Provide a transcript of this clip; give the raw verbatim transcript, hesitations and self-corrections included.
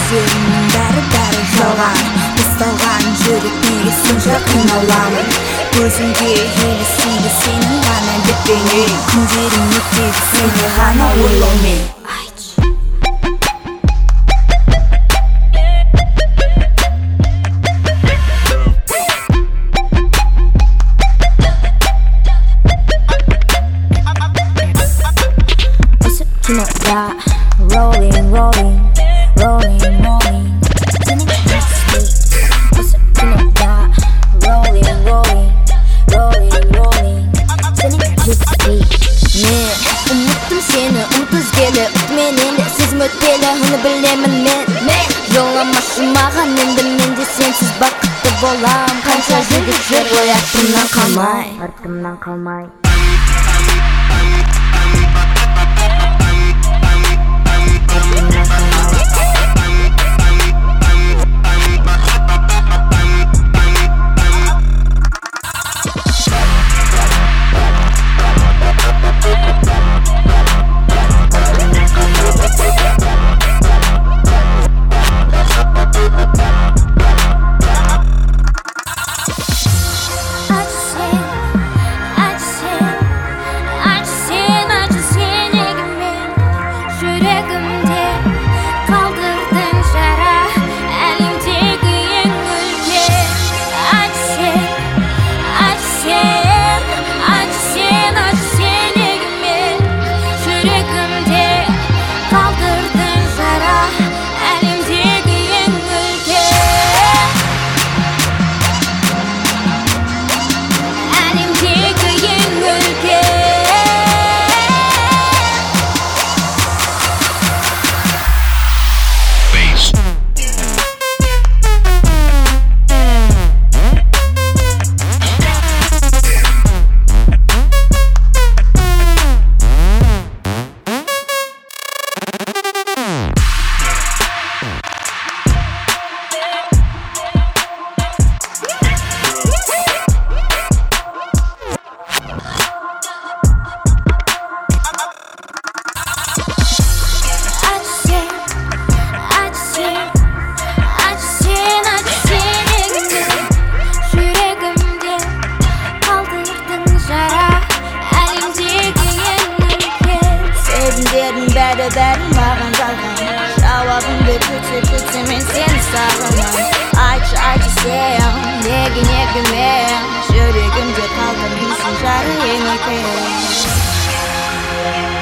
көздеріңнің бәрі-бәрі жалған. Тасталған жүрек неге сонша қиналамын. Көзіңде елестейді сенің ғана бетпенен. Күндерің өтеді сені ғана ойлаумен. кинода rolling, rolling, rolling, rolling. Сенің жүзбей осы кинода rolling, rolling, rolling, rolling. Сенің жүзбей мен ұмыттым сені, ұмыт өзгелі. Өтменен де сезім өтпелі, оны білемін мен. Жоламашы маған енді, мен де сенсіз бақытты болам. Қанша жігіт жүр ғой артымнан қалмай, артымнан қалмай. Bәрі-бәрі маған жалған. Жауабымды күтіп-күтіп мен сені сағынам. Айтшы, айтшы сен, неге, неге мен жүрегімде қалдың, дейсің жары ең үлкен.